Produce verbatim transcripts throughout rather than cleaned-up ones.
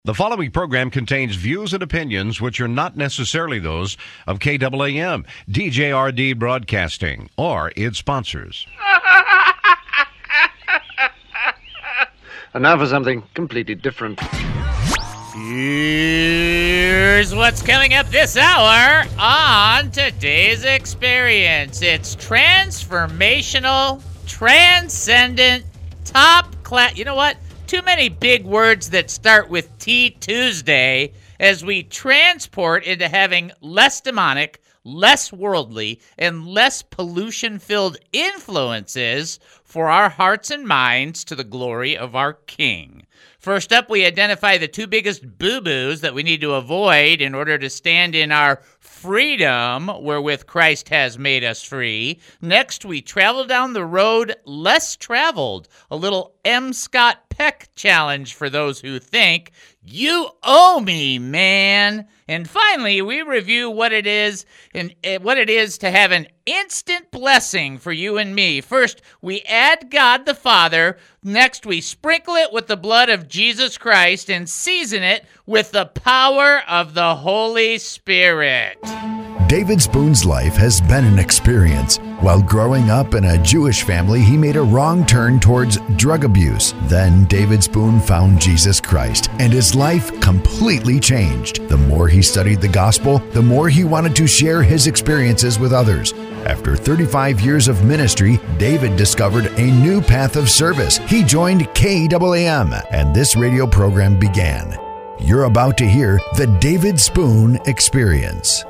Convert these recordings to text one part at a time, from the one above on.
The following program contains views and opinions which are not necessarily those of K A A M, D J R D Broadcasting, or its sponsors. And now for something completely different. Here's what's coming up this hour on today's experience. It's transformational, transcendent, top class. You know what? Too many big words that start with T Tuesday as we transport into having less demonic, less worldly, and less pollution-filled influences for our hearts and minds to the glory of our King. First up, we identify the two biggest boo-boos that we need to avoid in order to stand in our freedom wherewith Christ has made us free. Next, we travel down the road less traveled, a little M. Scott Peck challenge for those who think, you owe me, man. And finally, we review what it is and uh, what it is to have an instant blessing for you and me. First, we add God the Father. Next, we sprinkle it with the blood of Jesus Christ and season it with the power of the Holy Spirit. David Spoon's life has been an experience. While growing up in a Jewish family, he made a wrong turn towards drug abuse. Then David Spoon found Jesus Christ, and his life completely changed. The more he studied the gospel, the more he wanted to share his experiences with others. After thirty-five years of ministry, David discovered a new path of service. He joined K A A M, and this radio program began. You're about to hear the David Spoon Experience.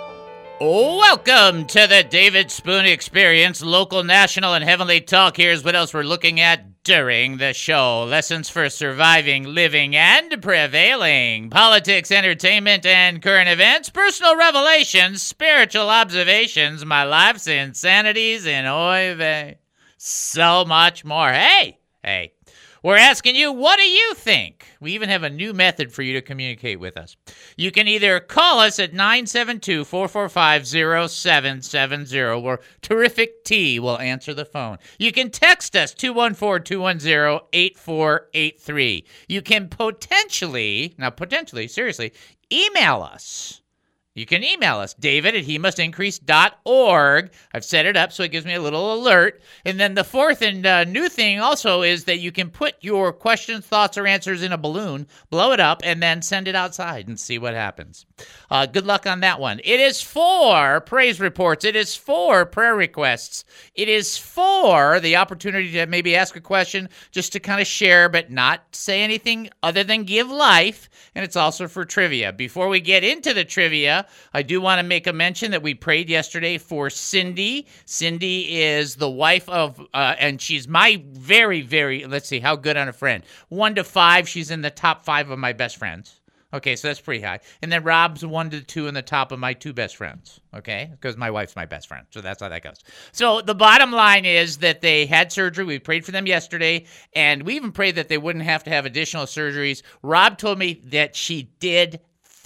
Welcome to the David Spoon Experience, local, national, and heavenly talk. Here's what else we're looking at during the show. Lessons for surviving, living, and prevailing. Politics, entertainment, and current events. Personal revelations, spiritual observations, my life's insanities, and oy vey. So much more. Hey, hey. We're asking you, what do you think? We even have a new method for you to communicate with us. You can either call us at nine seven two, four four five, zero seven seven zero, or Terrific T will answer the phone. You can text us, two one four, two one zero, eight four eight three. You can potentially, now potentially, seriously, email us. You can email us, David at he must increase dot org. I've set it up so it gives me a little alert. And then the fourth and uh, new thing also is that you can put your questions, thoughts, or answers in a balloon, blow it up, and then send it outside and see what happens. Uh, good luck on that one. It is for praise reports. It is for prayer requests. It is for the opportunity to maybe ask a question, just to kind of share, but not say anything other than give life. And it's also for trivia. Before we get into the trivia, I do want to make a mention that we prayed yesterday for Cindy. Cindy is the wife of, uh, and she's my very, very, let's see, how good on a friend. One to five, she's in the top five of my best friends. Okay, so that's pretty high. And then Rob's one to two in the top of my two best friends, okay? Because my wife's my best friend, so that's how that goes. So the bottom line is that they had surgery. We prayed for them yesterday, and we even prayed that they wouldn't have to have additional surgeries. Rob told me that she did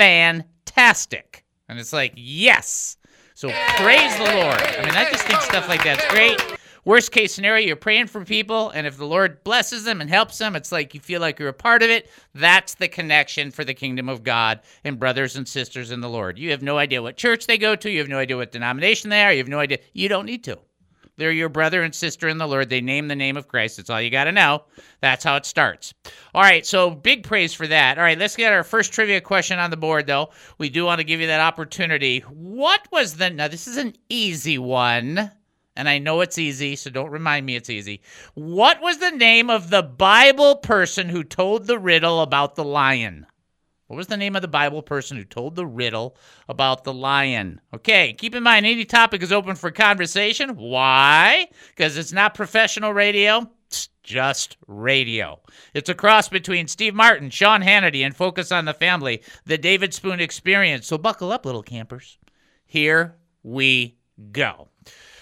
fantastic. And it's like, yes. So praise the Lord. I mean, I just think stuff like that's great. Worst case scenario, you're praying for people, and if the Lord blesses them and helps them, it's like you feel like you're a part of it. That's the connection for the kingdom of God and brothers and sisters in the Lord. You have no idea what church they go to. You have no idea what denomination they are. You have no idea. You don't need to. They're your brother and sister in the Lord. They name the name of Christ. That's all you got to know. That's how it starts. All right, so big praise for that. All right, let's get our first trivia question on the board, though. We do want to give you that opportunity. What was the... Now, this is an easy one, and I know it's easy, so don't remind me it's easy. What was the name of the Bible person who told the riddle about the lion? What was the name of the Bible person who told the riddle about the lion? Okay, keep in mind, any topic is open for conversation. Why? Because it's not professional radio. It's just radio. It's a cross between Steve Martin, Sean Hannity, and Focus on the Family, the David Spoon Experience. So buckle up, little campers. Here we go.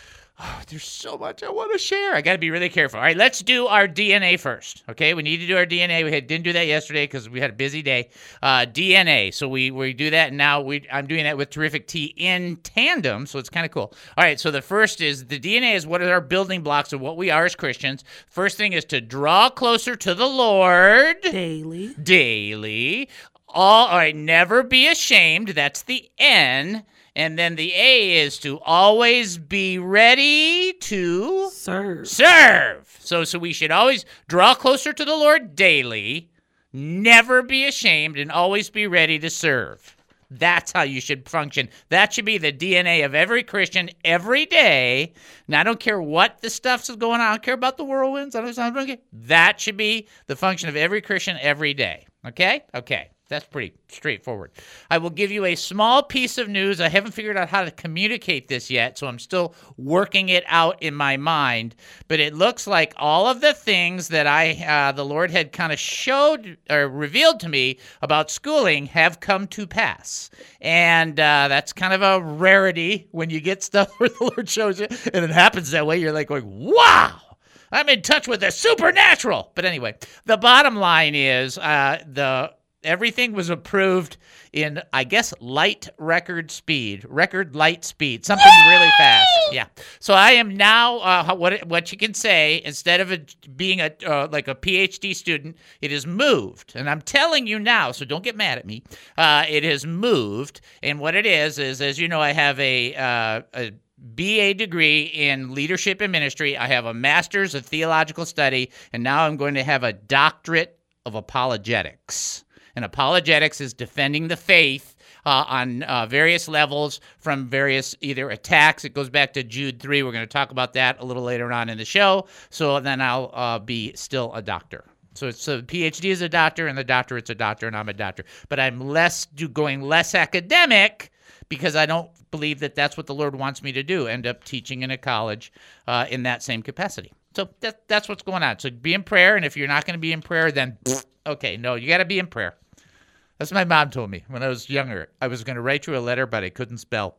Oh, there's so much I want to share. I got to be really careful. All right, let's do our D N A first. Okay, we need to do our D N A. We had, didn't do that yesterday because we had a busy day. Uh, D N A. So we we do that now. We I'm doing that with Terrific Tea in tandem. So it's kind of cool. All right. So the first is the D N A is what are our building blocks of what we are as Christians. First thing is to draw closer to the Lord Daily. Daily. All, all right. Never be ashamed. That's the N. And then the A is to always be ready to Serve. serve. So, so we should always draw closer to the Lord daily, never be ashamed, and always be ready to serve. That's how you should function. That should be the D N A of every Christian every day. Now, I don't care what the stuff's going on. I don't care about the whirlwinds. I don't, I don't care. That should be the function of every Christian every day. Okay? Okay. That's pretty straightforward. I will give you a small piece of news. I haven't figured out how to communicate this yet, so I'm still working it out in my mind. But it looks like all of the things that I, uh, the Lord had kind of showed or revealed to me about schooling have come to pass. And uh, that's kind of a rarity when you get stuff where the Lord shows you, and it happens that way. You're like going, wow! I'm in touch with the supernatural. But anyway, the bottom line is uh, the... Everything was approved in, I guess, light record speed, record light speed, something really fast. Yeah. So I am now, uh, what what you can say, instead of a, being a uh, like a P H D student, it has moved. And I'm telling you now, so don't get mad at me. Uh, it has moved. And what it is, is, as you know, I have a, uh, a B A degree in leadership and ministry. I have a master's of theological study, and now I'm going to have a doctorate of apologetics. And apologetics is defending the faith uh, on uh, various levels from various either attacks. It goes back to Jude three. We're going to talk about that a little later on in the show. So then I'll uh, be still a doctor. So it's a P H D is a doctor, and the doctorate's a doctor, and I'm a doctor. But I'm less do going less academic because I don't believe that that's what the Lord wants me to do, end up teaching in a college uh, in that same capacity. So that, that's what's going on. So be in prayer, and if you're not going to be in prayer, then okay, no, you got to be in prayer. That's what my mom told me when I was younger. I was going to write you a letter, but I couldn't spell.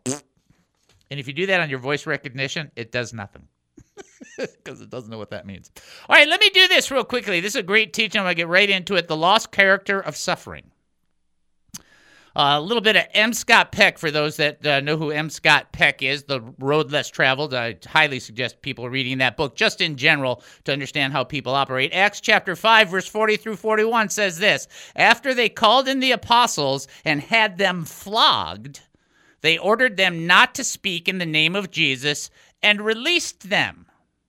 And if you do that on your voice recognition, it does nothing because it doesn't know what that means. All right, let me do this real quickly. This is a great teaching. I'm going to get right into it. The lost character of suffering. Uh, a little bit of M. Scott Peck, for those that uh, know who M. Scott Peck is, The Road Less Traveled. I highly suggest people reading that book just in general to understand how people operate. Acts chapter five, verse forty through forty-one says this: After they called in the apostles and had them flogged, they ordered them not to speak in the name of Jesus and released them.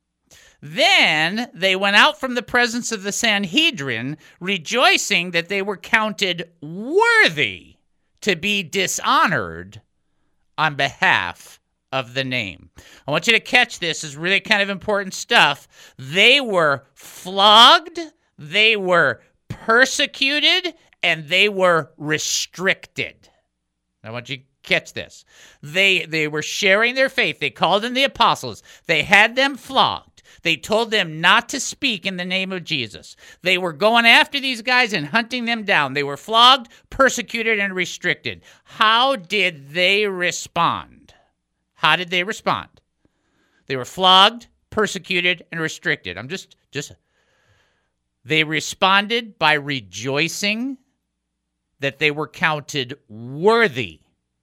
Then they went out from the presence of the Sanhedrin, rejoicing that they were counted worthy to be dishonored on behalf of the name. I want you to catch this. This is really kind of important stuff. They were flogged, they were persecuted, and they were restricted. I want you to catch this. They, they were sharing their faith. They called in the apostles. They had them flogged. They told them not to speak in the name of Jesus. They were going after these guys and hunting them down. They were flogged, persecuted, and restricted. How did they respond? How did they respond? They were flogged, persecuted, and restricted. I'm just, just, they responded by rejoicing that they were counted worthy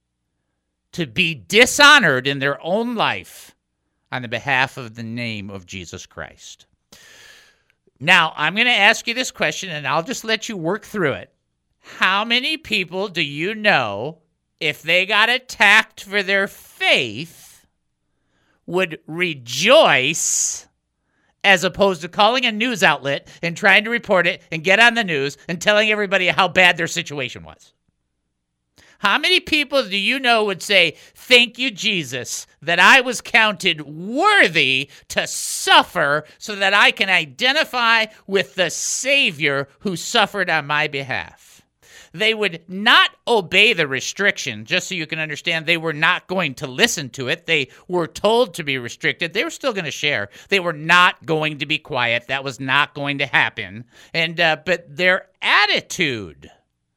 to be dishonored in their own life on the behalf of the name of Jesus Christ. Now, I'm going to ask you this question, and I'll just let you work through it. How many people do you know, if they got attacked for their faith, would rejoice as opposed to calling a news outlet and trying to report it and get on the news and telling everybody how bad their situation was? How many people do you know would say, thank you, Jesus, that I was counted worthy to suffer so that I can identify with the Savior who suffered on my behalf? They would not obey the restriction, just so you can understand. They were not going to listen to it. They were told to be restricted. They were still going to share. They were not going to be quiet. That was not going to happen. And uh, but their attitude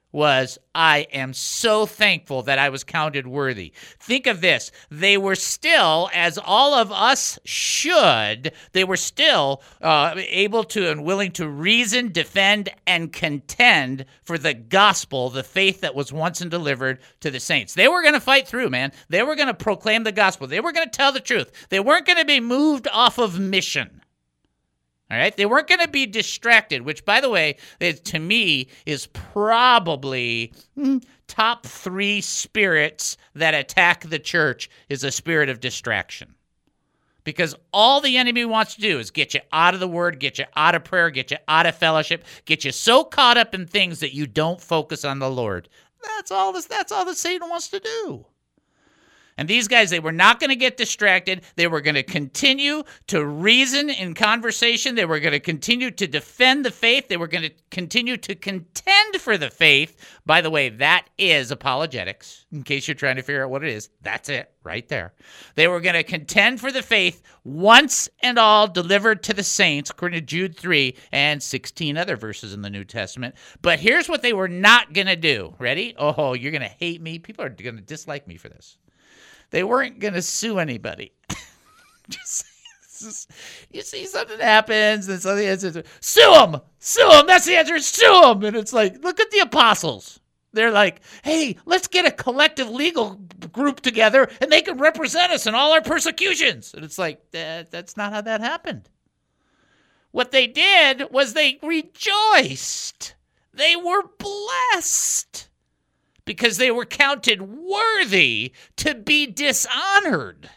was, I am so thankful that I was counted worthy. Think of this. They were still, as all of us should, they were still uh, able to and willing to reason, defend, and contend for the gospel, the faith that was once and delivered to the saints. They were going to fight through, man. They were going to proclaim the gospel. They were going to tell the truth. They weren't going to be moved off of mission. All right, they weren't going to be distracted, which, by the way, is, to me, is probably mm, top three spirits that attack the church is a spirit of distraction. Because all the enemy wants to do is get you out of the word, get you out of prayer, get you out of fellowship, get you so caught up in things that you don't focus on the Lord. That's all this. That's all that Satan wants to do. And these guys, they were not going to get distracted. They were going to continue to reason in conversation. They were going to continue to defend the faith. They were going to continue to contend for the faith. By the way, that is apologetics, in case you're trying to figure out what it is. That's it right there. They were going to contend for the faith once and all delivered to the saints, according to Jude three and sixteen other verses in the New Testament. But here's what they were not going to do. Ready? Oh, you're going to hate me. People are going to dislike me for this. They weren't going to sue anybody. Just, just, you see something happens, and so the answer is, sue them! Sue them! That's the answer, sue them! And it's like, look at the apostles. They're like, hey, let's get a collective legal group together, and they can represent us in all our persecutions. And it's like, that, that's not how that happened. What they did was they rejoiced. They were blessed. Because they were counted worthy to be dishonored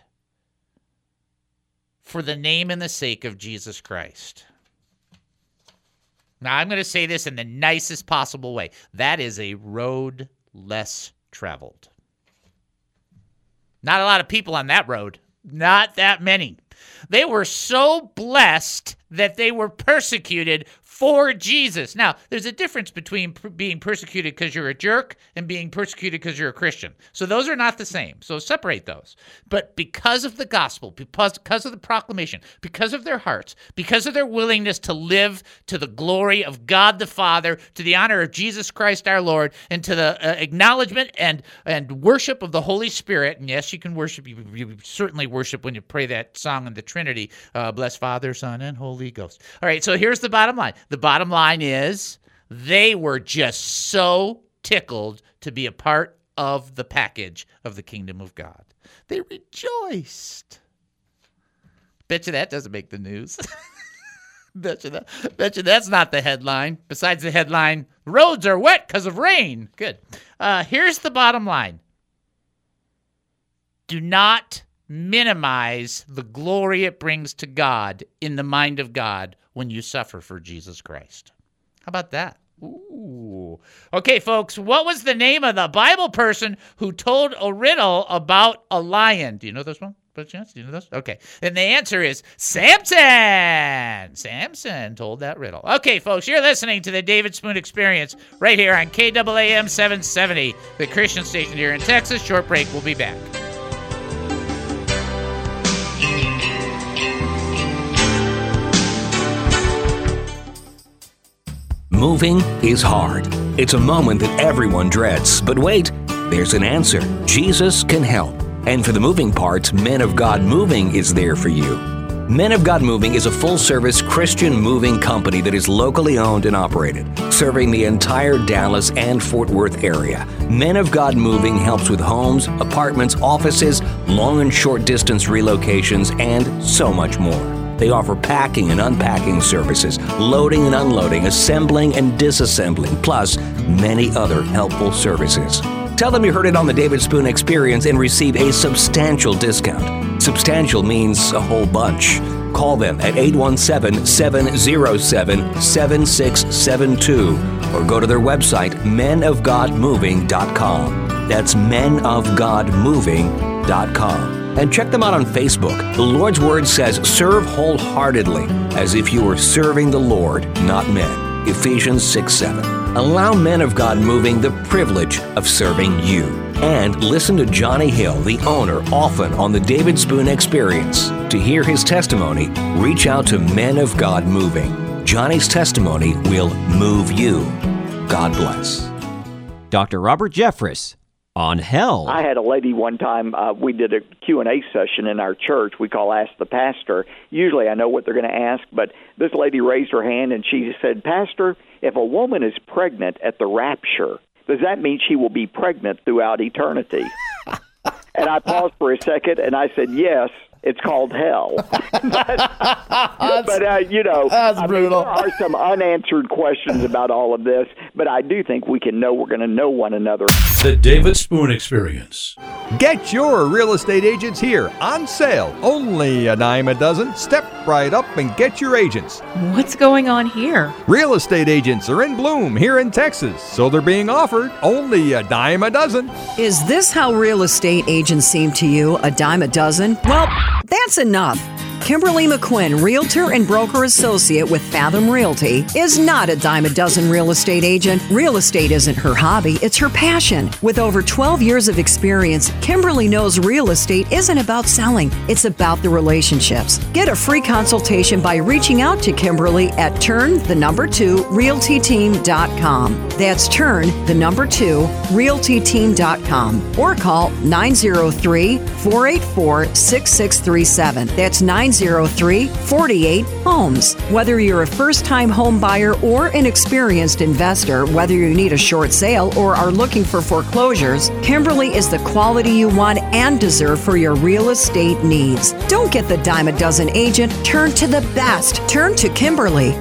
for the name and the sake of Jesus Christ. Now, I'm going to say this in the nicest possible way. That is a road less traveled. Not a lot of people on that road. Not that many. They were so blessed that they were persecuted for Jesus. Now, there's a difference between per- being persecuted because you're a jerk and being persecuted because you're a Christian. So those are not the same. So separate those. But because of the gospel, because, because of the proclamation, because of their hearts, because of their willingness to live to the glory of God the Father, to the honor of Jesus Christ our Lord, and to the uh, acknowledgement and, and worship of the Holy Spirit. And yes, you can worship. You, you certainly worship when you pray that song in the Trinity, uh, bless Father, Son, and Holy Ghost. All right, so here's the bottom line. The bottom line is they were just so tickled to be a part of the package of the kingdom of God. They rejoiced. Bet you that doesn't make the news. bet, you that, bet you that's not the headline. Besides the headline, roads are wet because of rain. Good. Uh, here's the bottom line. Do not minimize the glory it brings to God in the mind of God when you suffer for Jesus Christ. How about that? Ooh. Okay, folks, what was the name of the Bible person who told a riddle about a lion? Do you know this one? By chance? Do you know this? Okay. And the answer is Samson. Samson told that riddle. Okay, folks, you're listening to the David Spoon Experience right here on K A A M seven seventy, the Christian station here in Texas. Short break. We'll be back. Moving is hard. It's a moment that everyone dreads. But wait, there's an answer. Jesus can help. And for the moving parts, Men of God Moving is there for you. Men of God Moving is a full-service Christian moving company that is locally owned and operated, serving the entire Dallas and Fort Worth area. Men of God Moving helps with homes, apartments, offices, long and short distance relocations, and so much more. They offer packing and unpacking services, loading and unloading, assembling and disassembling, plus many other helpful services. Tell them you heard it on the David Spoon Experience and receive a substantial discount. Substantial means a whole bunch. Call them at eight one seven, seven zero seven, seven six seven two or go to their website, men of god moving dot com. That's men of god moving dot com. And check them out on Facebook. The Lord's Word says, serve wholeheartedly, as if you were serving the Lord, not men. Ephesians six seven. Allow Men of God Moving the privilege of serving you. And listen to Johnny Hill, the owner, often on the David Spoon Experience. To hear his testimony, reach out to Men of God Moving. Johnny's testimony will move you. God bless. Doctor Robert Jeffress on hell. I had a lady one time, uh, we did a Q and A session in our church we call Ask the Pastor. Usually I know what they're going to ask, but this lady raised her hand and she said, Pastor, if a woman is pregnant at the rapture, does that mean she will be pregnant throughout eternity? And I paused for a second and I said, yes. It's called hell. but, but uh, you know, that's I brutal. mean, there are some unanswered questions about all of this, but I do think we can know we're going to know one another. The David Spoon Experience. Get your real estate agents here on sale. Only a dime a dozen. Step right up and get your agents. What's going on here? Real estate agents are in bloom here in Texas, so they're being offered only a dime a dozen. Is this how real estate agents seem to you, a dime a dozen? Well, that's enough. Kimberly McQuinn, Realtor and Broker Associate with Fathom Realty, is not a dime a dozen real estate agent. Real estate isn't her hobby, it's her passion. With over twelve years of experience, Kimberly knows real estate isn't about selling, it's about the relationships. Get a free consultation by reaching out to Kimberly at turn the number two realty team dot com. That's turn the number two realty team dot com or call nine oh three, four eight four, six six three seven. That's nine oh three, four eight, homes. Whether you're a first-time home buyer or an experienced investor, whether you need a short sale or are looking for foreclosures, Kimberly is the quality you want and deserve for your real estate needs. Don't get the dime a dozen agent. Turn to the best. Turn to Kimberly.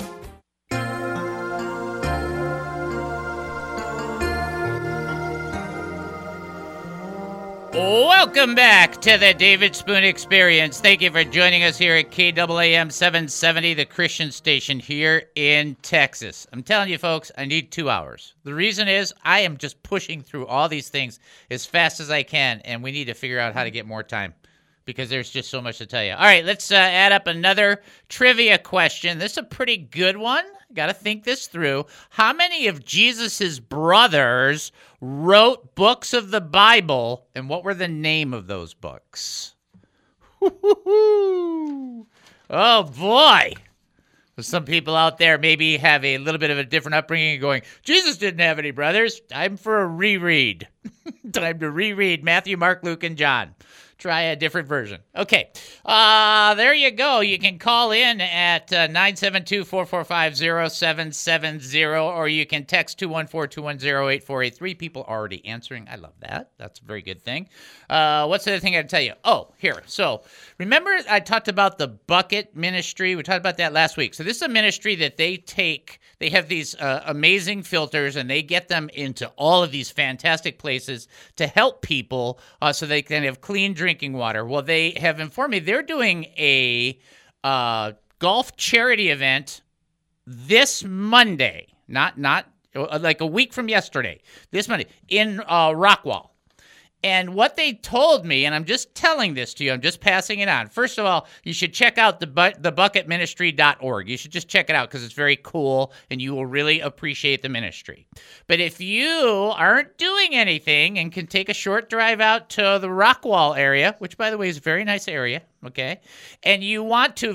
Welcome back to the David Spoon Experience. Thank you for joining us here at K A A M seven seventy, the Christian station here in Texas. I'm telling you, folks, I need two hours. The reason is I am just pushing through all these things as fast as I can, and we need to figure out how to get more time because there's just so much to tell you. All right, let's uh, add up another trivia question. This is a pretty good one. Got to think this through. How many of Jesus's brothers wrote books of the Bible, and what were the name of those books? Oh, boy. Some people out there maybe have a little bit of a different upbringing and going, Jesus didn't have any brothers. Time for a reread. Time to reread Matthew, Mark, Luke, and John. Try a different version. Okay, uh, there you go. You can call in at uh, nine seven two, four four five, zero seven seven zero, or you can text two one four, two one zero, eight four eight three. People already answering. I love that. That's a very good thing. Uh, what's the other thing I got to tell you? Oh, here. So remember I talked about the bucket ministry? We talked about that last week. So this is a ministry that they take. They have these uh, amazing filters, and they get them into all of these fantastic places to help people uh, so they can have clean drinking water. Well, they have informed me they're doing a uh, golf charity event this Monday, not not uh, like a week from yesterday, this Monday in uh, Rockwall. And what they told me, and I'm just telling this to you, I'm just passing it on. First of all, you should check out the bu- the bucket ministry dot org. You should just check it out because it's very cool and you will really appreciate the ministry. But if you aren't doing anything and can take a short drive out to the Rockwall area, which, by the way, is a very nice area, okay, and you want to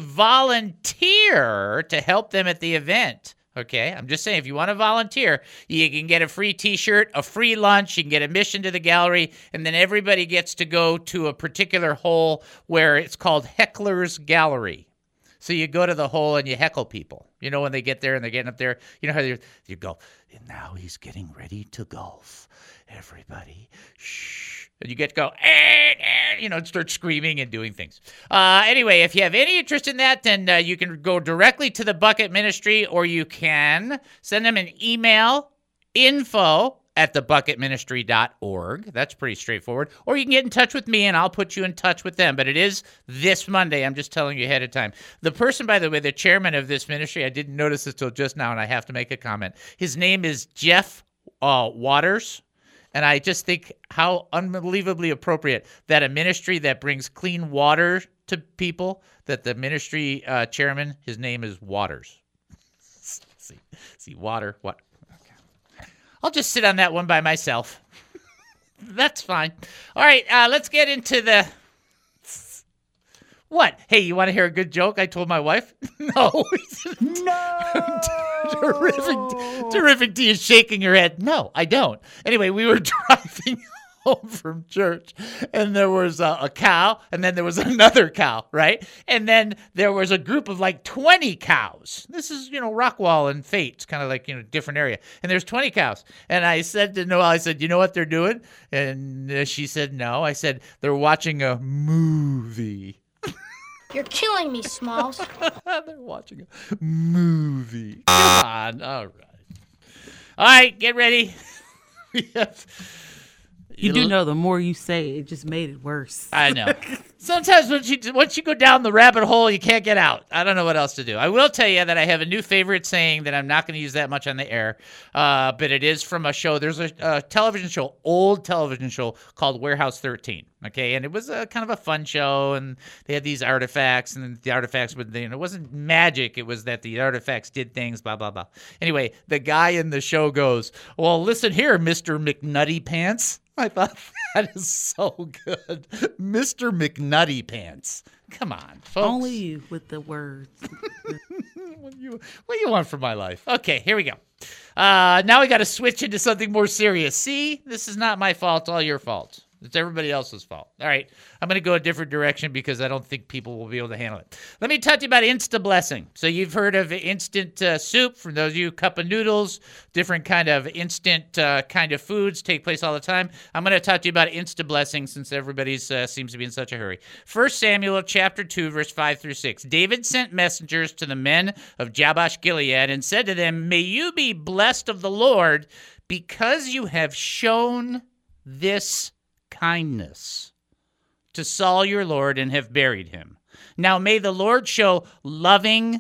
volunteer to help them at the event, okay, I'm just saying, if you want to volunteer, you can get a free T-shirt, a free lunch, you can get admission to the gallery, and then everybody gets to go to a particular hole where it's called Heckler's Gallery. So you go to the hole and you heckle people. You know, when they get there and they're getting up there, you know how you you go, and now he's getting ready to golf. Everybody, shh. And you get to go, eh, eh, you know, start screaming and doing things. Uh, anyway, if you have any interest in that, then uh, you can go directly to the Bucket Ministry, or you can send them an email, info at the bucket ministry dot org. That's pretty straightforward. Or you can get in touch with me, and I'll put you in touch with them. But it is this Monday. I'm just telling you ahead of time. The person, by the way, the chairman of this ministry, I didn't notice this till just now, and I have to make a comment. His name is Jeff uh, Waters. And I just think how unbelievably appropriate that a ministry that brings clean water to people, that the ministry uh, chairman, his name is Waters. see, see, water, what? Okay. I'll just sit on that one by myself. That's fine. All right, uh, let's get into the... What? Hey, you want to hear a good joke? I told my wife. No. No. terrific, terrific. D is shaking her head. No, I don't. Anyway, we were driving home from church, and there was a, a cow, and then there was another cow, right? And then there was a group of like twenty cows. This is, you know, Rockwall and Fate. It's kind of like, you know, different area. And there's twenty cows. And I said to Noelle, I said, you know what they're doing? And uh, she said, no. I said, they're watching a movie. You're killing me, Smalls. They're watching a movie. Come on. All right. All right, get ready. We have... You do know the more you say, it just made it worse. I know. Sometimes once you, once you go down the rabbit hole, you can't get out. I don't know what else to do. I will tell you that I have a new favorite saying that I'm not going to use that much on the air, uh, but it is from a show. There's a, a television show, old television show called Warehouse thirteen. Okay, and it was a kind of a fun show, and they had these artifacts, and the artifacts would, you know, it wasn't magic. It was that the artifacts did things, blah, blah, blah. Anyway, the guy in the show goes, well, listen here, Mister McNutty Pants. I thought that is so good. Mister McNutty Pants. Come on, folks. Only you with the words. what, do you, what do you want from my life? Okay, here we go. Uh, now we got to switch into something more serious. See, this is not my fault, all your fault. It's everybody else's fault. All right, I'm going to go a different direction because I don't think people will be able to handle it. Let me talk to you about Insta-Blessing. So you've heard of instant uh, soup. For those of you, cup of noodles, different kind of instant uh, kind of foods take place all the time. I'm going to talk to you about Insta-Blessing since everybody uh, seems to be in such a hurry. First Samuel chapter two, verse five through six. David sent messengers to the men of Jabesh Gilead and said to them, may you be blessed of the Lord because you have shown this kindness to Saul your Lord and have buried him. Now may the Lord show loving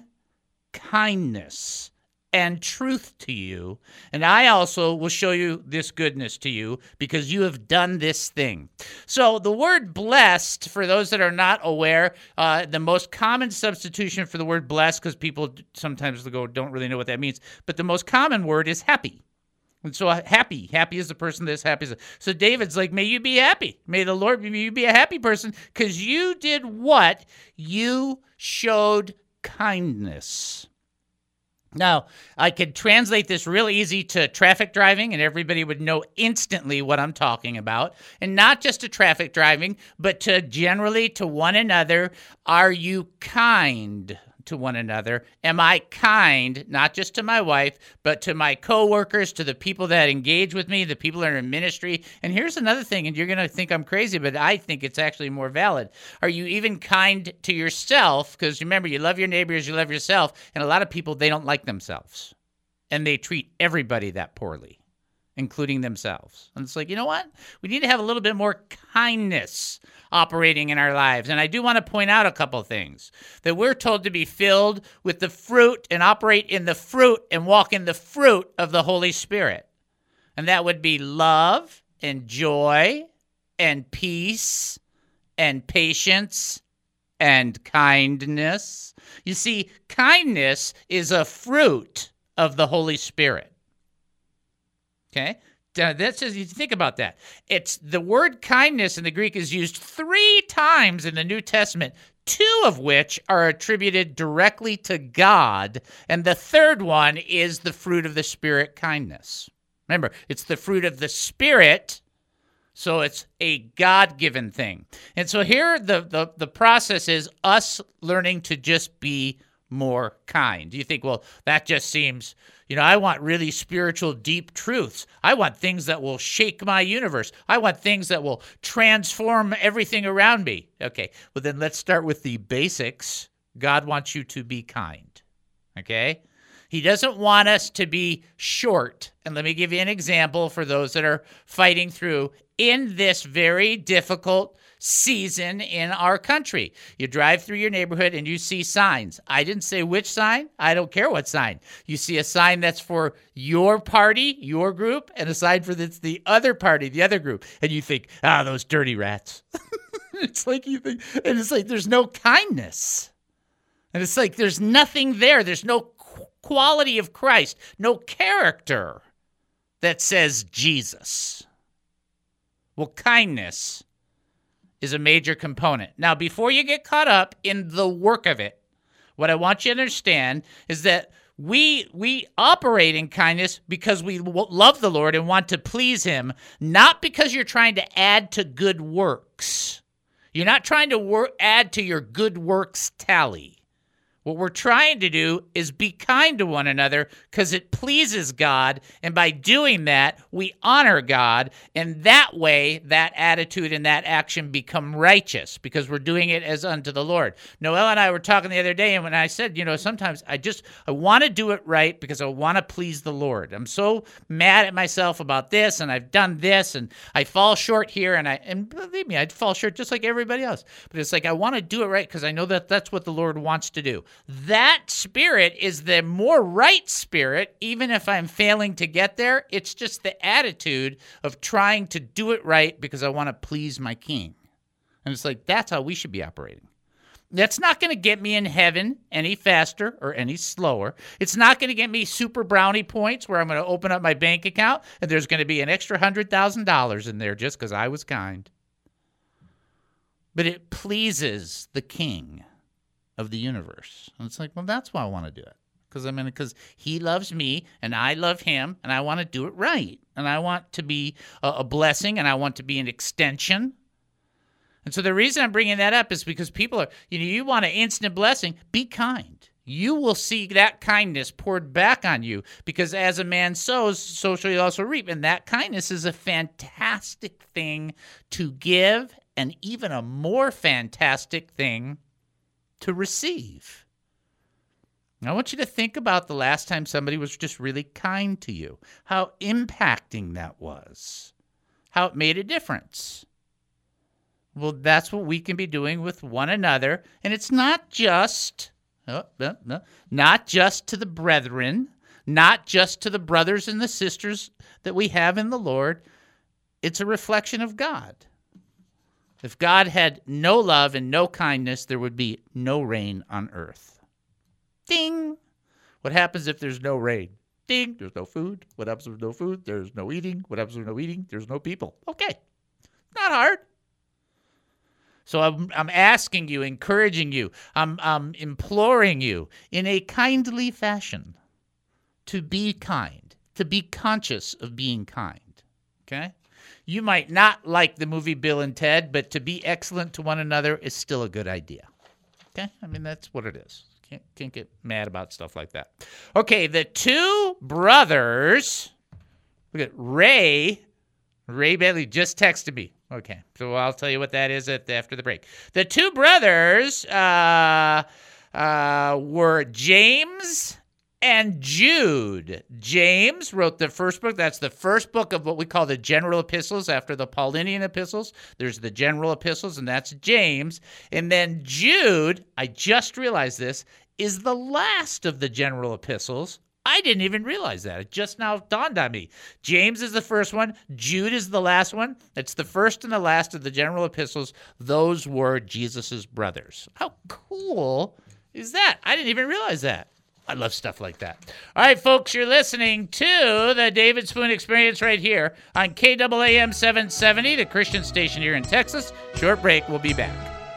kindness and truth to you, and I also will show you this goodness to you because you have done this thing. So the word blessed, for those that are not aware, uh, the most common substitution for the word blessed, because people sometimes go don't really know what that means, but the most common word is happy. And so happy, happy is the person that's happy. So David's like, may you be happy. May the Lord, may you be a happy person because you did what? You showed kindness. Now, I could translate this real easy to traffic driving, and everybody would know instantly what I'm talking about. And not just to traffic driving, but to generally to one another. Are you kind to one another? Am I kind, not just to my wife, but to my coworkers, to the people that engage with me, the people that are in ministry? And here's another thing, and you're going to think I'm crazy, but I think it's actually more valid. Are you even kind to yourself? Because remember, you love your neighbors, you love yourself, and a lot of people, they don't like themselves. And they treat everybody that poorly, including themselves. And it's like, you know what? We need to have a little bit more kindness operating in our lives. And I do want to point out a couple things. That we're told to be filled with the fruit and operate in the fruit and walk in the fruit of the Holy Spirit. And that would be love and joy and peace and patience and kindness. You see, kindness is a fruit of the Holy Spirit. Okay? That's just, you think about that. It's the word kindness in the Greek is used three times in the New Testament, two of which are attributed directly to God, and the third one is the fruit of the Spirit, kindness. Remember, it's the fruit of the Spirit, so it's a God-given thing. And so here the, the, the process is us learning to just be more kind. You think, well, that just seems... You know, I want really spiritual, deep truths. I want things that will shake my universe. I want things that will transform everything around me. Okay, well then let's start with the basics. God wants you to be kind, okay? He doesn't want us to be short. And let me give you an example for those that are fighting through in this very difficult season in our country. You drive through your neighborhood and you see signs. I didn't say which sign. I don't care what sign. You see a sign that's for your party, your group, and a sign for that's the other party, the other group. And you think, ah, those dirty rats. It's like you think, and it's like there's no kindness. And it's like there's nothing there. There's no qu- quality of Christ, no character that says Jesus. Well, kindness is a major component. Now, before you get caught up in the work of it, what I want you to understand is that we we operate in kindness because we w- love the Lord and want to please him, not because you're trying to add to good works. You're not trying to wor- add to your good works tally. What we're trying to do is be kind to one another because it pleases God, and by doing that, we honor God, and that way, that attitude and that action become righteous because we're doing it as unto the Lord. Noelle and I were talking the other day, and when I said, you know, sometimes I just, I want to do it right because I want to please the Lord. I'm so mad at myself about this, and I've done this, and I fall short here, and I, and believe me, I'd fall short just like everybody else. But it's like I want to do it right because I know that that's what the Lord wants to do. That spirit is the more right spirit, even if I'm failing to get there. It's just the attitude of trying to do it right because I want to please my king. And it's like, that's how we should be operating. That's not going to get me in heaven any faster or any slower. It's not going to get me super brownie points where I'm going to open up my bank account and there's going to be an extra one hundred thousand dollars in there just because I was kind. But it pleases the king of the universe. And it's like, well, that's why I want to do it. Because I mean, because he loves me and I love him and I want to do it right. And I want to be a, a blessing and I want to be an extension. And so the reason I'm bringing that up is because people are, you know, you want an instant blessing, be kind. You will see that kindness poured back on you because as a man sows, so shall he also reap. And that kindness is a fantastic thing to give and even a more fantastic thing to receive. I want you to think about the last time somebody was just really kind to you, how impacting that was, how it made a difference. Well, that's what we can be doing with one another, and it's not just, oh, no, no, not just to the brethren, not just to the brothers and the sisters that we have in the Lord. It's a reflection of God. If God had no love and no kindness, there would be no rain on earth. Ding! What happens if there's no rain? Ding! There's no food. What happens with no food? There's no eating. What happens with no eating? There's no people. Okay. Not hard. So I'm, I'm asking you, encouraging you, I'm, I'm imploring you in a kindly fashion to be kind, to be conscious of being kind. Okay? You might not like the movie Bill and Ted, but to be excellent to one another is still a good idea. Okay? I mean, that's what it is. Can't, can't get mad about stuff like that. Okay, the two brothers, look at Ray. Ray Bailey just texted me. Okay, so I'll tell you what that is at, after the break. The two brothers uh, uh, were James and Jude. James wrote the first book. That's the first book of what we call the general epistles after the Paulinian epistles. There's the general epistles, and that's James. And then Jude, I just realized this, is the last of the general epistles. I didn't even realize that. It just now dawned on me. James is the first one. Jude is the last one. It's the first and the last of the general epistles. Those were Jesus' brothers. How cool is that? I didn't even realize that. I love stuff like that. All right, folks, you're listening to the David Spoon Experience right here on K A A M seven seventy, the Christian station here in Texas. Short break. We'll be back.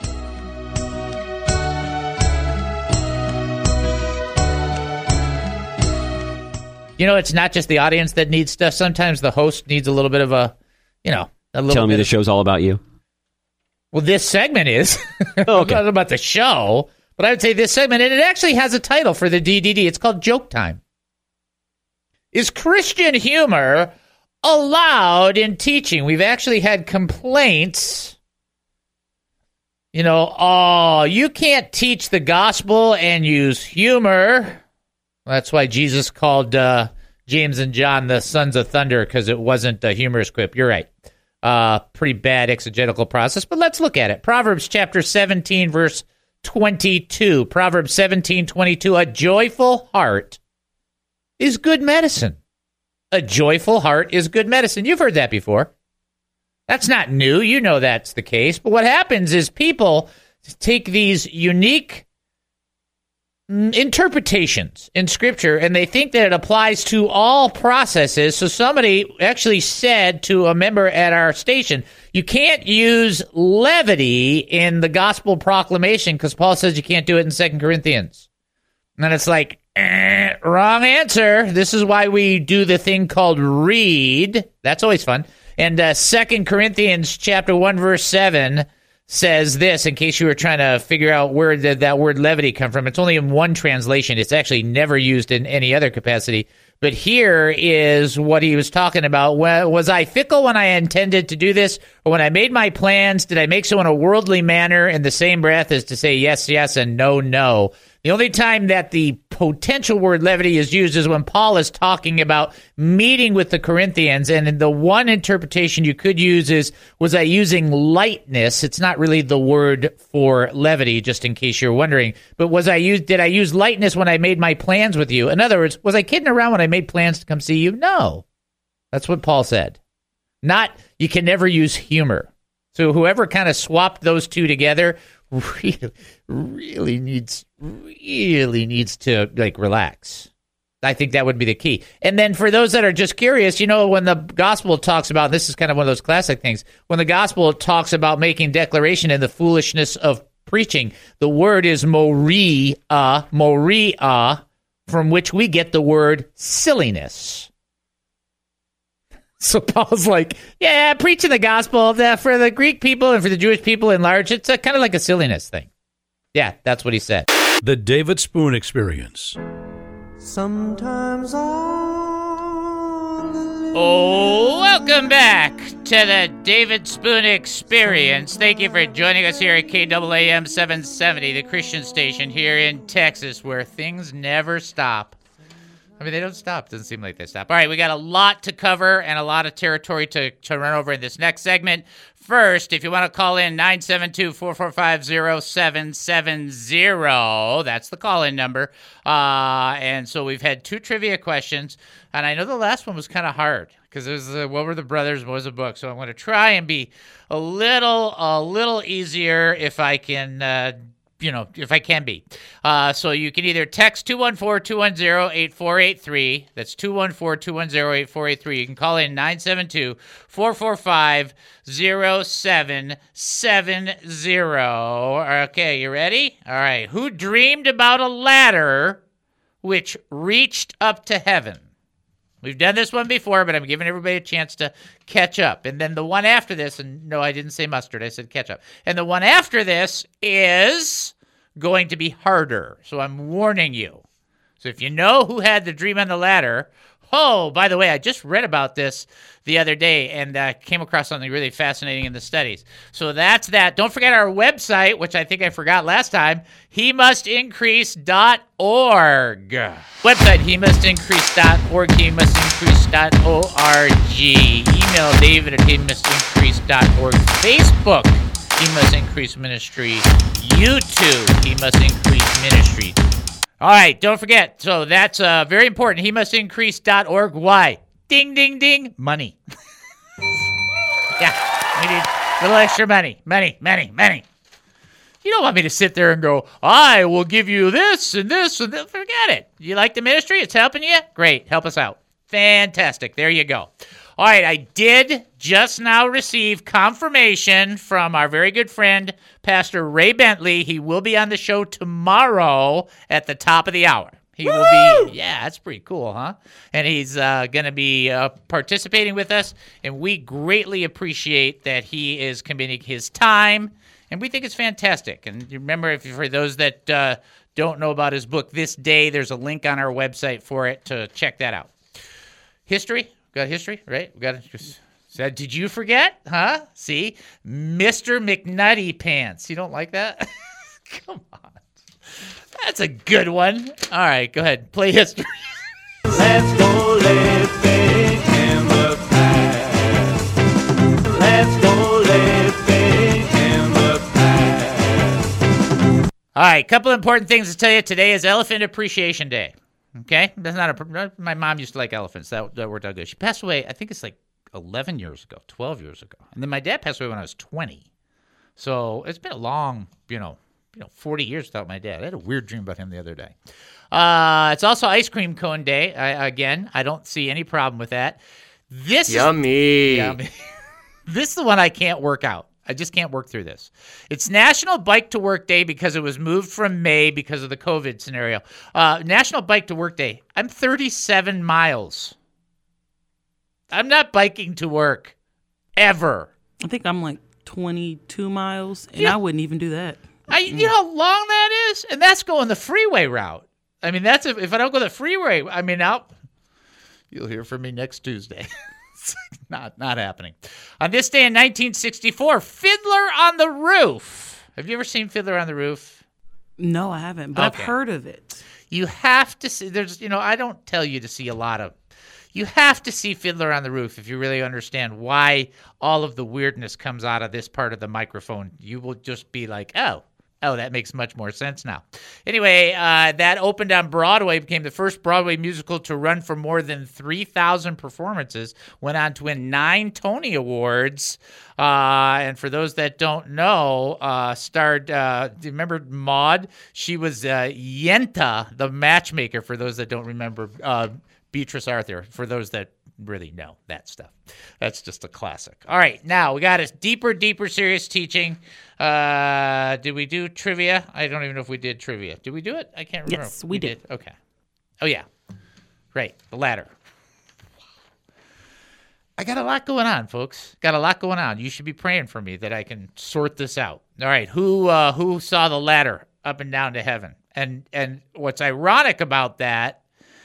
You know, it's not just the audience that needs stuff. Sometimes the host needs a little bit of a, you know, a little Telling bit me the of, show's all about you? Well, this segment is. Oh, okay. Not about the show. But I would say this segment, and it actually has a title for the D D D. It's called Joke Time. Is Christian humor allowed in teaching? We've actually had complaints. You know, oh, you can't teach the gospel and use humor. That's why Jesus called uh, James and John the sons of thunder, because it wasn't a humorous quip. You're right. Uh, pretty bad exegetical process, but let's look at it. Proverbs chapter seventeen, verse twenty-two. Proverbs seventeen twenty-two. A joyful heart is good medicine. A joyful heart is good medicine. You've heard that before. That's not new. You know that's the case. But what happens is people take these unique interpretations in Scripture, and they think that it applies to all processes. So somebody actually said to a member at our station, you can't use levity in the gospel proclamation because Paul says you can't do it in Second Corinthians. And it's like, eh, wrong answer. This is why we do the thing called read. That's always fun. And uh, Second Corinthians chapter one, verse seven says this, in case you were trying to figure out where did that word levity come from. It's only in one translation. It's actually never used in any other capacity. But here is what he was talking about. Was I fickle when I intended to do this? Or when I made my plans, did I make so in a worldly manner in the same breath as to say yes, yes, and no, no? The only time that the potential word levity is used is when Paul is talking about meeting with the Corinthians, and the one interpretation you could use is, was I using lightness? It's not really the word for levity, just in case you're wondering, but was I use, did I use lightness when I made my plans with you? In other words, was I kidding around when I made plans to come see you? No. That's what Paul said. Not, you can never use humor. So whoever kind of swapped those two together really, really needs, really needs to, like, relax. I think that would be the key. And then for those that are just curious, you know, when the gospel talks about, this is kind of one of those classic things, when the gospel talks about making declaration in the foolishness of preaching, the word is moria, moria, from which we get the word silliness. So Paul's like, yeah, preaching the gospel the, for the Greek people and for the Jewish people in large, it's a, kind of like a silliness thing. Yeah, that's what he said. The David Spoon Experience. Sometimes all Oh, welcome back to the David Spoon Experience. Thank you for joining us here at K A A M seven seventy, the Christian station here in Texas, where things never stop. I mean, they don't stop. Doesn't seem like they stop. All right, we got a lot to cover and a lot of territory to, to run over in this next segment. First, if you want to call in, nine seven two, four four five, zero seven seven zero. That's the call-in number. Uh, and so we've had two trivia questions. And I know the last one was kind of hard because it was uh, what were the brothers, what was the book? So I'm going to try and be a little, a little easier if I can uh you know, if I can be. Uh, so you can either text two one four, two one zero, eight four eight three. That's two one four, two one zero, eight four eight three. You can call in nine seven two, four four five, zero seven seven zero. Okay, you ready? All right. Who dreamed about a ladder which reached up to heaven? We've done this one before, but I'm giving everybody a chance to catch up. And then the one after this, and no, I didn't say mustard, I said ketchup. And the one after this is going to be harder. So I'm warning you. So if you know who had the dream on the ladder, oh, by the way, I just read about this the other day and uh, came across something really fascinating in the studies. So that's that. Don't forget our website, which I think I forgot last time, he must increase dot org. Website, he must increase dot org, he must increase dot org. Email David at he must increase dot org. Facebook, He Must Increase Ministry. YouTube, He Must Increase Ministry. All right, don't forget. So that's uh, very important. he must increase dot org. Why? Ding, ding, ding. Money. Yeah, we need a little extra money. Money, money, money. You don't want me to sit there and go, I will give you this and this and this. Forget it. You like the ministry? It's helping you? Great. Help us out. Fantastic. There you go. All right, I did just now receive confirmation from our very good friend, Pastor Ray Bentley. He will be on the show tomorrow at the top of the hour. He Woo! will be, yeah, that's pretty cool, huh? And he's uh, going to be uh, participating with us, and we greatly appreciate that he is committing his time, and we think it's fantastic. And remember, if for those that uh, don't know about his book, This Day, there's a link on our website for it to check that out. History? Got history, right? We got it. So did you forget? Huh? See? Mister McNutty Pants. You don't like that? Come on. That's a good one. All right, go ahead. Play history. Let's go living in the past. Let's go living in the past. All right, couple important things to tell you. Today is Elephant Appreciation Day. Okay? That's not a. My mom used to like elephants. That, that worked out good. She passed away, I think it's like eleven years ago, twelve years ago. And then my dad passed away when I was twenty. So it's been a long, you know, you know, forty years without my dad. I had a weird dream about him the other day. Uh, it's also ice cream cone day. I, again, I don't see any problem with that. This Yummy. Is, yummy. This is the one I can't work out. I just can't work through this. It's National Bike to Work Day because it was moved from May because of the COVID scenario. Uh, National Bike to Work Day. I'm thirty-seven miles. I'm not biking to work ever. I think I'm like twenty-two miles, and Yeah. I wouldn't even do that. I, you know how long that is? And that's going the freeway route. I mean, that's if, if I don't go the freeway, I mean, I'll, you'll hear from me next Tuesday. not not happening. On this day in nineteen sixty-four, Fiddler on the Roof. Have you ever seen Fiddler on the Roof? No, I haven't, but Okay. I've heard of it. You have to see, there's, you know, I don't tell you to see a lot of, you have to see Fiddler on the Roof if you really understand why all of the weirdness comes out of this part of the microphone. You will just be like, oh, oh, that makes much more sense now. Anyway, uh, that opened on Broadway, became the first Broadway musical to run for more than three thousand performances, went on to win nine Tony Awards. Uh, and for those that don't know, uh, starred, uh, do you remember Maude? She was uh, Yenta, the matchmaker, for those that don't remember, uh, Beatrice Arthur, for those that really know that stuff. That's just a classic. All right, now we got a deeper, deeper, serious teaching. Uh, did we do trivia? I don't even know if we did trivia. Did we do it? I can't remember. Yes, we did. Okay. Oh, yeah. Right, the ladder. I got a lot going on, folks. Got a lot going on. You should be praying for me that I can sort this out. All right, who uh, who saw the ladder up and down to heaven? And and what's ironic about that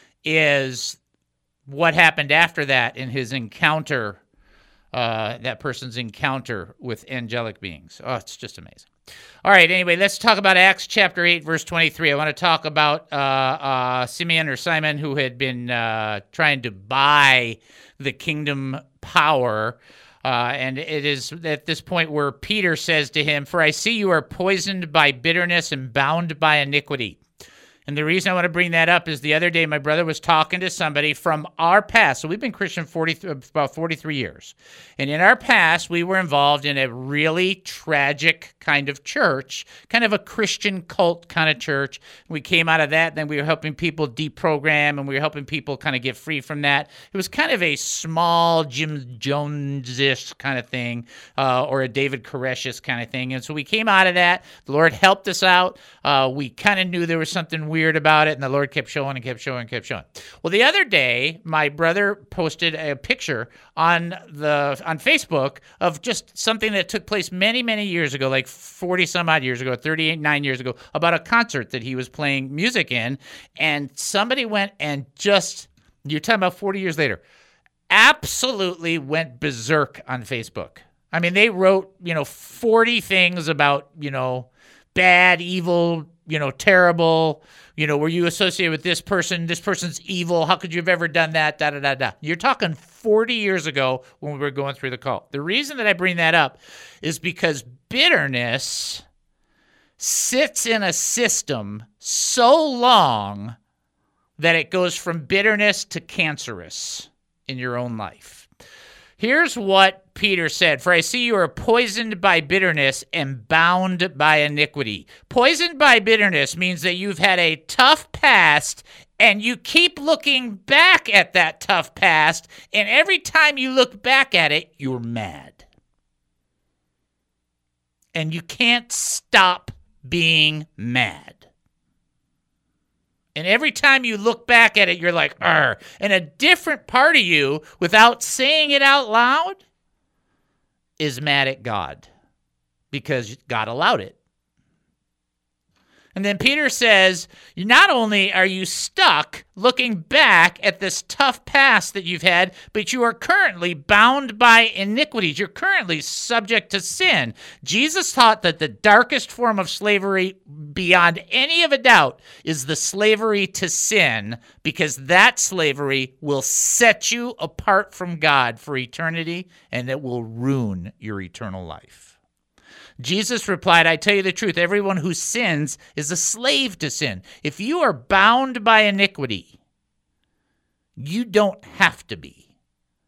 is what happened after that in his encounter, uh, that person's encounter with angelic beings. Oh, it's just amazing. All right, anyway, let's talk about Acts chapter eight, verse twenty-three. I want to talk about uh, uh, Simeon or Simon, who had been uh, trying to buy the kingdom power. Uh, and it is at this point where Peter says to him, "For I see you are poisoned by bitterness and bound by iniquity." And the reason I want to bring that up is the other day my brother was talking to somebody from our past. So we've been Christian forty, about forty-three years. And in our past, we were involved in a really tragic kind of church, kind of a Christian cult kind of church. We came out of that, and then we were helping people deprogram, and we were helping people kind of get free from that. It was kind of a small Jim Jones-ish kind of thing, uh, or a David Koresh-ish kind of thing. And so we came out of that. The Lord helped us out. Uh, we kind of knew there was something weird about it, and the Lord kept showing and kept showing and kept showing. Well, the other day, my brother posted a picture on the on Facebook of just something that took place many, many years ago, like forty some odd years ago, thirty-eight, nine years ago, about a concert that he was playing music in, and somebody went and just, you're talking about forty years later, absolutely went berserk on Facebook. I mean, they wrote, you know, forty things about, you know, bad, evil, you know, terrible, you know, were you associated with this person? This person's evil. How could you have ever done that? Da, da, da, da. You're talking forty years ago when we were going through the cult. The reason that I bring that up is because bitterness sits in a system so long that it goes from bitterness to cancerous in your own life. Here's what Peter said, "For I see you are poisoned by bitterness and bound by iniquity." Poisoned by bitterness means that you've had a tough past and you keep looking back at that tough past, and every time you look back at it, you're mad. And you can't stop being mad. And every time you look back at it, you're like, "Arr." And a different part of you, without saying it out loud, is mad at God because God allowed it. And then Peter says, not only are you stuck looking back at this tough past that you've had, but you are currently bound by iniquities. You're currently subject to sin. Jesus taught that the darkest form of slavery, beyond any of a doubt, is the slavery to sin, because that slavery will set you apart from God for eternity, and it will ruin your eternal life. Jesus replied, "I tell you the truth, everyone who sins is a slave to sin. If you are bound by iniquity, you don't have to be.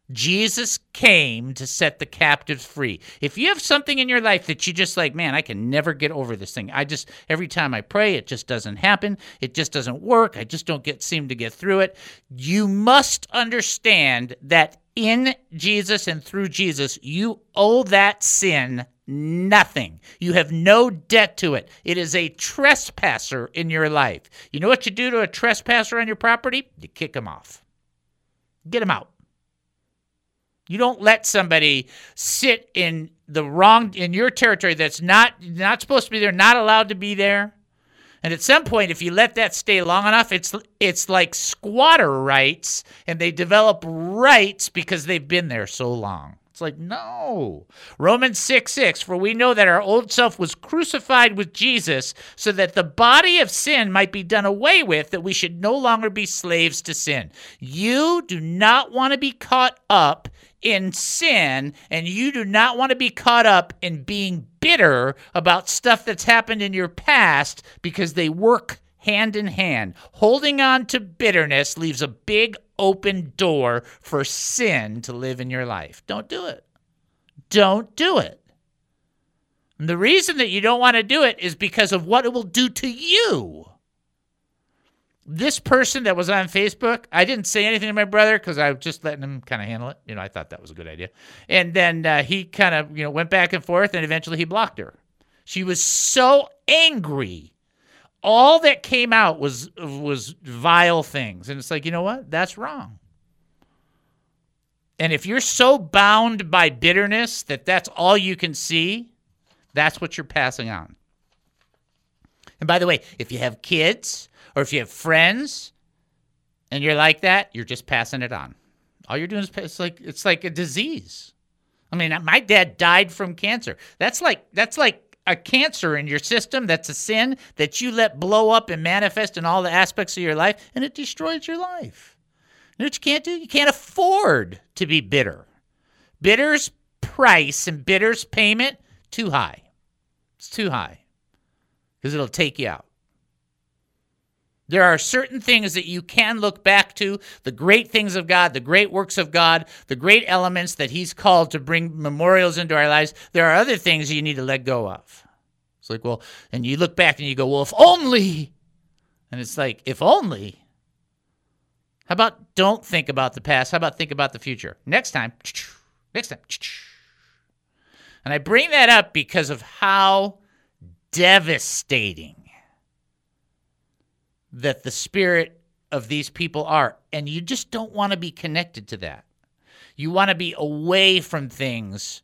Jesus came to set the captives free. If you have something in your life that you just like, man, I can never get over this thing. I just, every time I pray, it just doesn't happen. It just doesn't work. I just don't get seem to get through it. You must understand that in Jesus and through Jesus, you owe that sin nothing. You have no debt to it. It is a trespasser in your life. You know what you do to a trespasser on your property? You kick him off. Get him out. You don't let somebody sit in the wrong, in your territory that's not, not supposed to be there, not allowed to be there. And at some point, if you let that stay long enough, it's it's like squatter rights, and they develop rights because they've been there so long. It's like, no. Romans six six, for we know that our old self was crucified with Jesus so that the body of sin might be done away with, that we should no longer be slaves to sin. You do not want to be caught up in sin, and you do not want to be caught up in being bitter about stuff that's happened in your past, because they work hand in hand. Holding on to bitterness leaves a big open door for sin to live in your life. Don't do it. Don't do it. And the reason that you don't want to do it is because of what it will do to you. This person that was on Facebook, I didn't say anything to my brother because I was just letting him kind of handle it. You know, I thought that was a good idea. And then uh, he kind of, you know, went back and forth, and eventually he blocked her. She was so angry. All that came out was was vile things. And it's like, you know what? That's wrong. And if you're so bound by bitterness that that's all you can see, that's what you're passing on. And by the way, if you have kids or if you have friends and you're like that, you're just passing it on. All you're doing is it's like it's like a disease. I mean, my dad died from cancer. That's like that's like a cancer in your system. That's a sin that you let blow up and manifest in all the aspects of your life, and it destroys your life. You know what you can't do? You can't afford to be bitter. Bitter's price and bitter's payment, too high. It's too high because it'll take you out. There are certain things that you can look back to, the great things of God, the great works of God, the great elements that he's called to bring memorials into our lives. There are other things you need to let go of. It's like, well, and you look back and you go, well, if only. And it's like, if only. How about don't think about the past? How about think about the future? Next time, next time. And I bring that up because of how devastating that the spirit of these people are. And you just don't want to be connected to that. You want to be away from things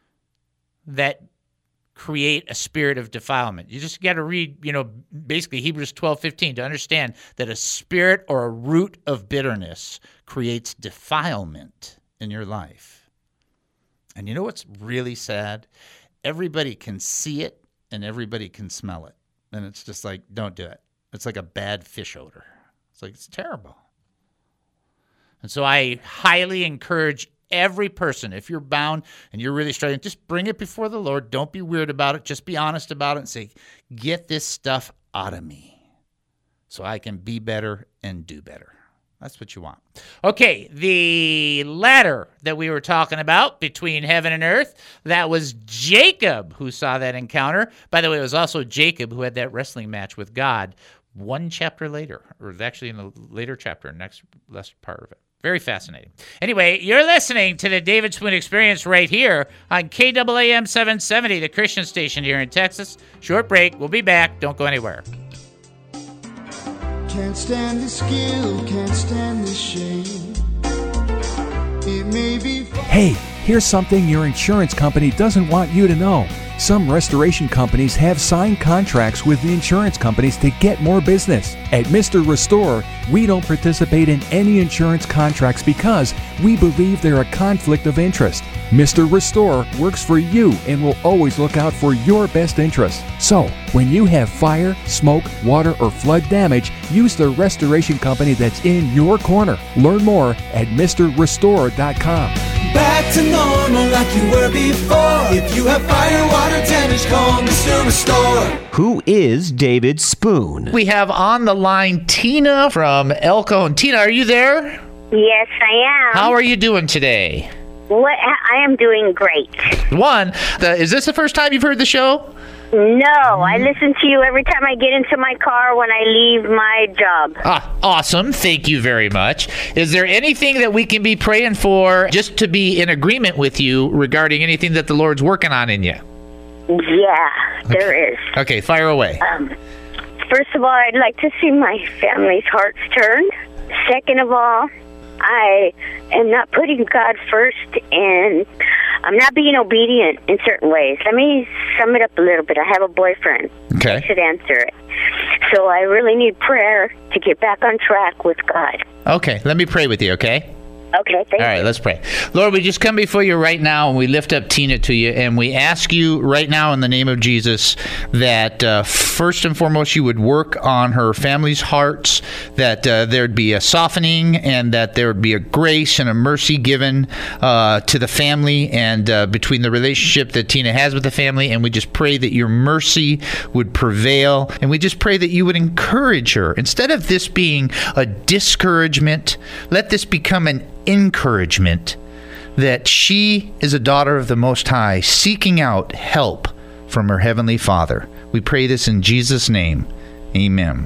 that create a spirit of defilement. You just got to read, you know, basically Hebrews twelve fifteen to understand that a spirit or a root of bitterness creates defilement in your life. And you know what's really sad? Everybody can see it and everybody can smell it. And it's just like, don't do it. It's like a bad fish odor. It's like, it's terrible. And so I highly encourage every person, if you're bound and you're really struggling, just bring it before the Lord. Don't be weird about it. Just be honest about it and say, get this stuff out of me so I can be better and do better. That's what you want. Okay, the ladder that we were talking about between heaven and earth, that was Jacob who saw that encounter. By the way, it was also Jacob who had that wrestling match with God one chapter later, or actually in a later chapter, next last part of it. Very fascinating. Anyway, you're listening to the David Spoon Experience right here on K A A M seven seventy, the Christian station here in Texas. Short break. We'll be back. Don't go anywhere. Can't stand this guilt, can't stand this shame. It may be. Hey, here's something your insurance company doesn't want you to know. Some restoration companies have signed contracts with the insurance companies to get more business. At Mister Restore, we don't participate in any insurance contracts because we believe they're a conflict of interest. Mister Restore works for you and will always look out for your best interest. So, when you have fire, smoke, water, or flood damage, use the restoration company that's in your corner. Learn more at Mister Restore dot com. Back to normal like you were before. If you have fire, water damage, call Mister Restore. Who is David Spoon? We have on the line Tina from El Cajon. Tina, are you there? Yes, I am. How are you doing today? What? I am doing great. One, the, is this the first time you've heard the show? No, I listen to you every time I get into my car when I leave my job. Ah, awesome. Thank you very much. Is there anything that we can be praying for just to be in agreement with you regarding anything that the Lord's working on in you? Yeah, there is. Okay, fire away. Um, first of all, I'd like to see my family's hearts turn. Second of all, I am not putting God first, and I'm not being obedient in certain ways. Let me sum it up a little bit. I have a boyfriend. Okay. I should answer it. So I really need prayer to get back on track with God. Okay, let me pray with you, okay? Okay, thank All right, you. let's pray. Lord, we just come before you right now, and we lift up Tina to you, and we ask you right now in the name of Jesus that uh, first and foremost you would work on her family's hearts, that uh, there'd be a softening, and that there would be a grace and a mercy given uh, to the family and uh, between the relationship that Tina has with the family, and we just pray that your mercy would prevail, and we just pray that you would encourage her. Instead of this being a discouragement, let this become an encouragement that she is a daughter of the Most High, seeking out help from her Heavenly Father. We pray this in Jesus' name. Amen.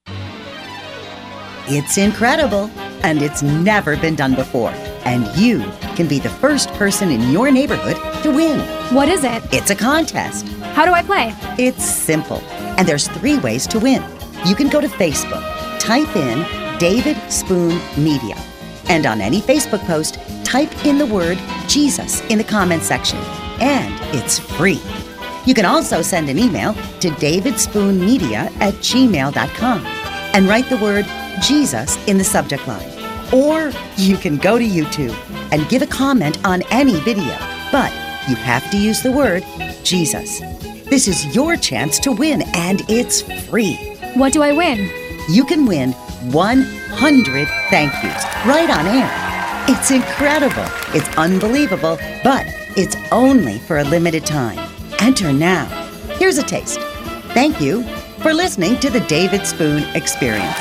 It's incredible, and it's never been done before. And you can be the first person in your neighborhood to win. What is it? It's a contest. How do I play? It's simple, and there's three ways to win. You can go to Facebook, type in David Spoon Media, and on any Facebook post, type in the word Jesus in the comment section, and it's free. You can also send an email to davidspoonmedia at gmail dot com and write the word Jesus in the subject line. Or you can go to YouTube and give a comment on any video, but you have to use the word Jesus. This is your chance to win, and it's free. What do I win? You can win one hundred thank yous right on air. It's incredible. It's unbelievable, but it's only for a limited time. Enter now. Here's a taste. Thank you for listening to the David Spoon Experience.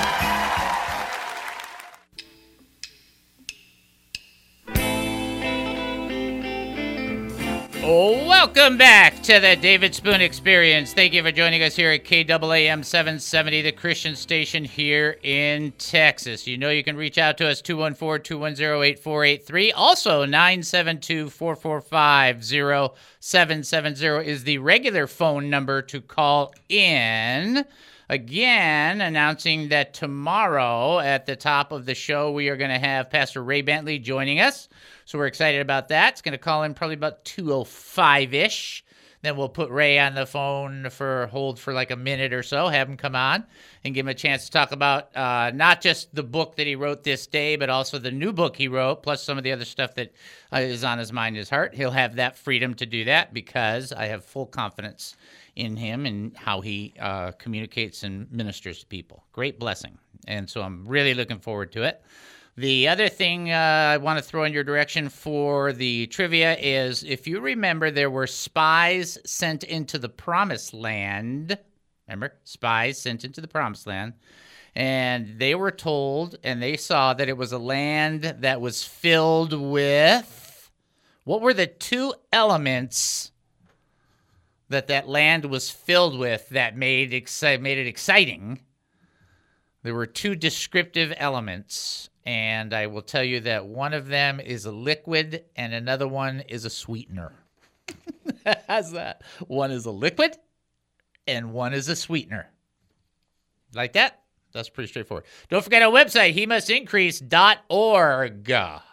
Welcome back to the David Spoon Experience. Thank you for joining us here at K A A M seven seventy, the Christian station here in Texas. You know you can reach out to us, two one four, two one zero, eight four eight three. Also, nine seven two, four four five, zero seven seven zero is the regular phone number to call in. Again, announcing that tomorrow at the top of the show, we are going to have Pastor Ray Bentley joining us. So we're excited about that. It's going to call in probably about two oh five-ish. Then we'll put Ray on the phone for hold for like a minute or so, have him come on and give him a chance to talk about uh, not just the book that he wrote this day, but also the new book he wrote, plus some of the other stuff that uh, is on his mind and his heart. He'll have that freedom to do that because I have full confidence in him and how he uh, communicates and ministers to people. Great blessing. And so I'm really looking forward to it. The other thing uh, I want to throw in your direction for the trivia is, if you remember, there were spies sent into the Promised Land. Remember? Spies sent into the Promised Land. And they were told, and they saw that it was a land that was filled with, what were the two elements that that land was filled with that made, exci- made it exciting? There were two descriptive elements. And I will tell you that one of them is a liquid and another one is a sweetener. How's that? One is a liquid and one is a sweetener. Like that? That's pretty straightforward. Don't forget our website, he must increase dot org.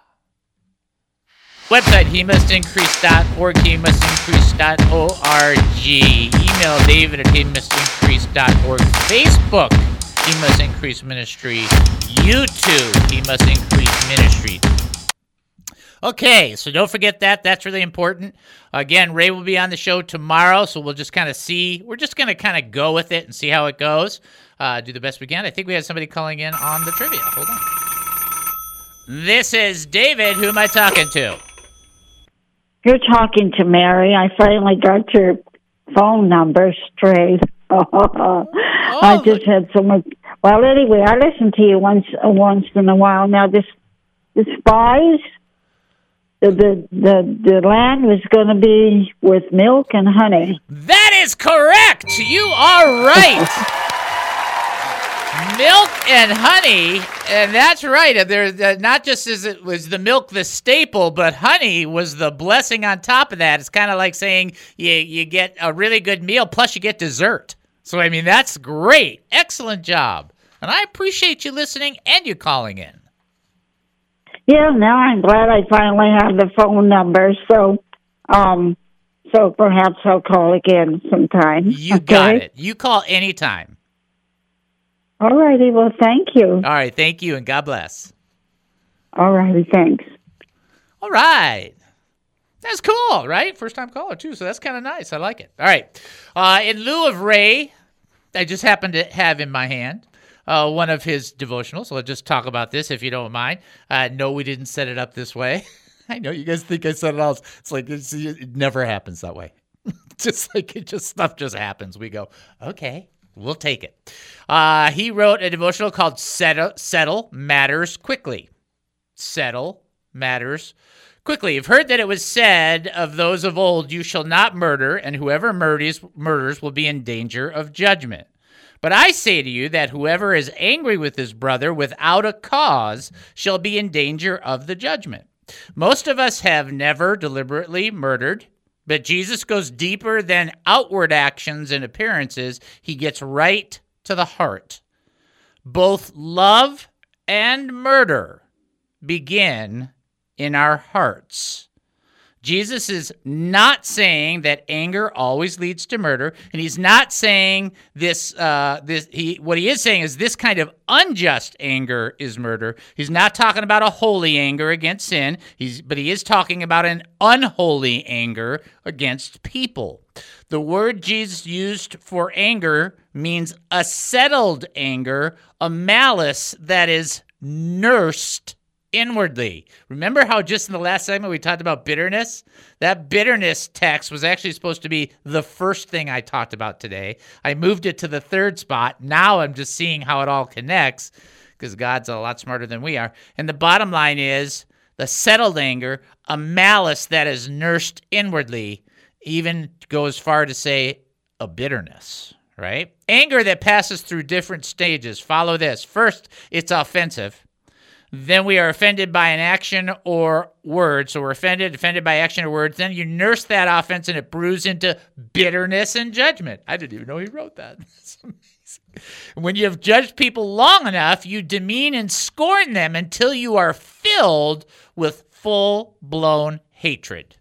Website, he must increase dot org, he must increase dot org. Email David at he must increase dot org. Facebook, He Must Increase Ministry. YouTube, He Must Increase Ministry. Okay, so don't forget that. That's really important. Again, Ray will be on the show tomorrow, so we'll just kind of see. We're just going to kind of go with it and see how it goes. Uh, do the best we can. I think we had somebody calling in on the trivia. Hold on. This is David. Who am I talking to? You're talking to Mary. I finally got your phone number straight. Oh, I just had so much. Well, anyway, I listen to you once once in a while. Now, this despised. The, the, the, the land was going to be with milk and honey. That is correct. You are right. Milk and honey, and that's right. There, uh, not just as it was the milk the staple, but honey was the blessing on top of that. It's kind of like saying you you get a really good meal plus you get dessert. So I mean that's great, excellent job, and I appreciate you listening and you calling in. Yeah, now I'm glad I finally have the phone number. So, um, so perhaps I'll call again sometime. You okay? got it. You call anytime. All righty. Well, thank you. All right. Thank you, and God bless. All righty. Thanks. All right. That's cool, right? First-time caller, too, so that's kind of nice. I like it. All right. Uh, in lieu of Ray, I just happen to have in my hand uh, one of his devotionals. So let's just talk about this, if you don't mind. Uh, no, we didn't set it up this way. I know you guys think I said it all. It's like it's, it never happens that way. Just like it just stuff just happens. We go, okay. We'll take it. Uh, he wrote a devotional called Settle, Settle Matters Quickly. Settle Matters Quickly. You've heard that it was said of those of old, you shall not murder, and whoever murders, murders will be in danger of judgment. But I say to you that whoever is angry with his brother without a cause shall be in danger of the judgment. Most of us have never deliberately murdered. But Jesus goes deeper than outward actions and appearances. He gets right to the heart. Both love and murder begin in our hearts. Jesus is not saying that anger always leads to murder, and he's not saying this. Uh, this he what he is saying is this kind of unjust anger is murder. He's not talking about a holy anger against sin. He's but he is talking about an unholy anger against people. The word Jesus used for anger means a settled anger, a malice that is nursed inwardly. Remember how just in the last segment we talked about bitterness? That bitterness text was actually supposed to be the first thing I talked about today. I moved it to the third spot. Now I'm just seeing how it all connects because God's a lot smarter than we are. And the bottom line is the settled anger, a malice that is nursed inwardly, even go as far to say a bitterness, right? Anger that passes through different stages. Follow this. First, it's offensive. Then we are offended by an action or word. So we're offended, offended by action or words. Then you nurse that offense and it brews into bitterness and judgment. I didn't even know he wrote that. That's amazing. When you have judged people long enough, you demean and scorn them until you are filled with full-blown hatred.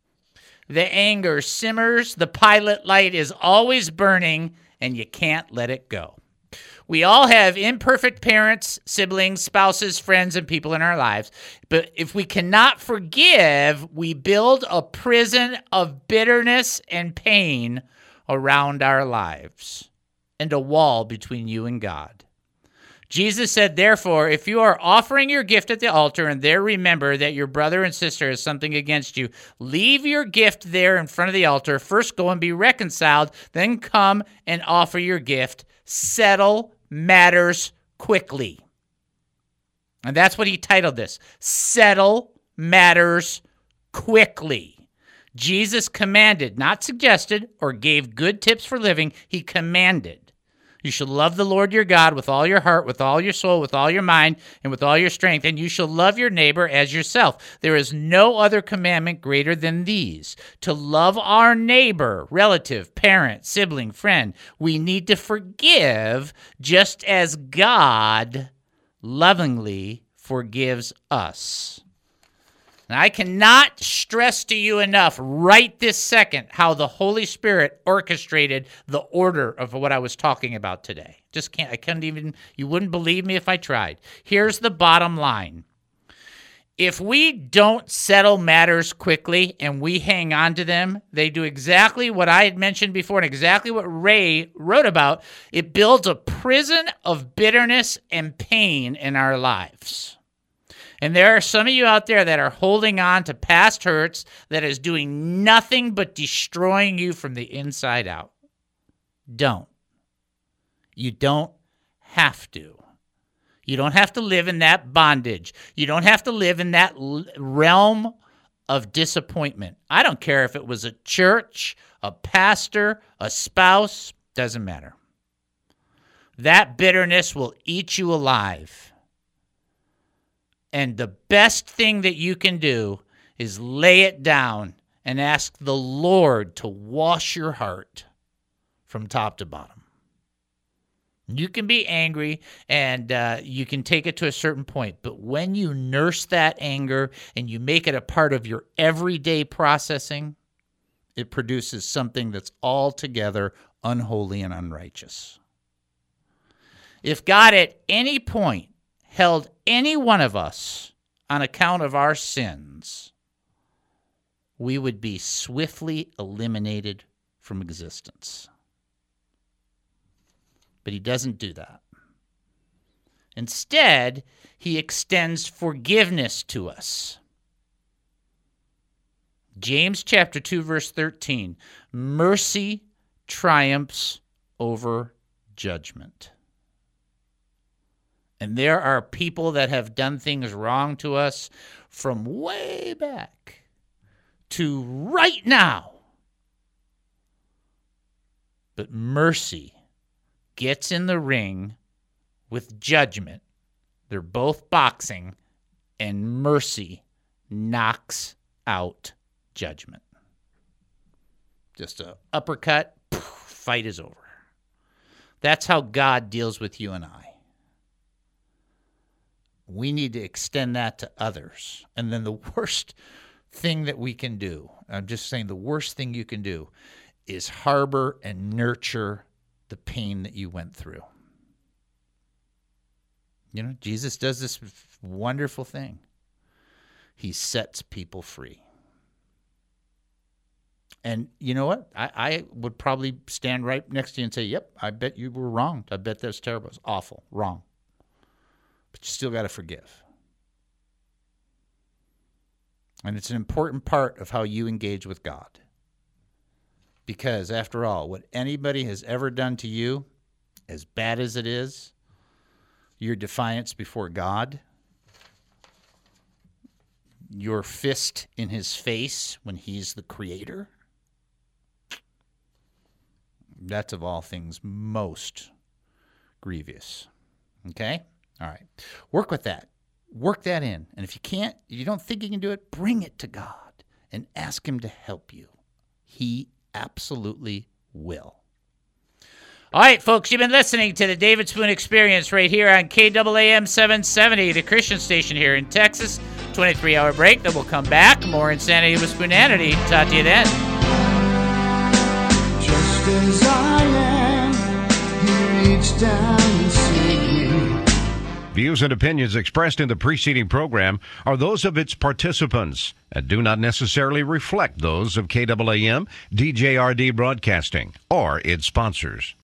The anger simmers, the pilot light is always burning, and you can't let it go. We all have imperfect parents, siblings, spouses, friends, and people in our lives. But if we cannot forgive, we build a prison of bitterness and pain around our lives and a wall between you and God. Jesus said, therefore, if you are offering your gift at the altar and there remember that your brother and sister has something against you, leave your gift there in front of the altar. First go and be reconciled, then come and offer your gift. Settle matters quickly. And that's what he titled this. Settle matters quickly. Jesus commanded, not suggested or gave good tips for living. He commanded. You shall love the Lord your God with all your heart, with all your soul, with all your mind, and with all your strength, and you shall love your neighbor as yourself. There is no other commandment greater than these. To love our neighbor, relative, parent, sibling, friend. We need to forgive just as God lovingly forgives us. And I cannot stress to you enough right this second how the Holy Spirit orchestrated the order of what I was talking about today. Just can't, I couldn't even, you wouldn't believe me if I tried. Here's the bottom line. If we don't settle matters quickly and we hang on to them, they do exactly what I had mentioned before and exactly what Ray wrote about. It builds a prison of bitterness and pain in our lives. And there are some of you out there that are holding on to past hurts that is doing nothing but destroying you from the inside out. Don't. You don't have to. You don't have to live in that bondage. You don't have to live in that l- realm of disappointment. I don't care if it was a church, a pastor, a spouse, doesn't matter. That bitterness will eat you alive. And the best thing that you can do is lay it down and ask the Lord to wash your heart from top to bottom. You can be angry and uh, you can take it to a certain point, but when you nurse that anger and you make it a part of your everyday processing, it produces something that's altogether unholy and unrighteous. If God at any point held any one of us on account of our sins, we would be swiftly eliminated from existence. But he doesn't do that. Instead, he extends forgiveness to us. James chapter two, verse thirteen, mercy triumphs over judgment. And there are people that have done things wrong to us from way back to right now. But mercy gets in the ring with judgment. They're both boxing, and mercy knocks out judgment. Just a uppercut, poof, fight is over. That's how God deals with you and I. We need to extend that to others. And then the worst thing that we can do, I'm just saying the worst thing you can do, is harbor and nurture the pain that you went through. You know, Jesus does this wonderful thing. He sets people free. And you know what? I, I would probably stand right next to you and say, yep, I bet you were wrong. I bet that's terrible. It's awful. Wrong. But you still got to forgive. And it's an important part of how you engage with God. Because after all, what anybody has ever done to you, as bad as it is, your defiance before God, your fist in his face when he's the creator, that's of all things most grievous. Okay? All right. Work with that. Work that in. And if you can't, if you don't think you can do it, bring it to God and ask him to help you. He absolutely will. All right, folks, you've been listening to the David Spoon Experience right here on K A A M seven seventy, the Christian station here in Texas. twenty-three hour break, then we'll come back. More Insanity with Spoonanity. Talk to you then. Just as I am, he reached down and saved me. Views and opinions expressed in the preceding program are those of its participants and do not necessarily reflect those of K A A M, D J R D Broadcasting, or its sponsors.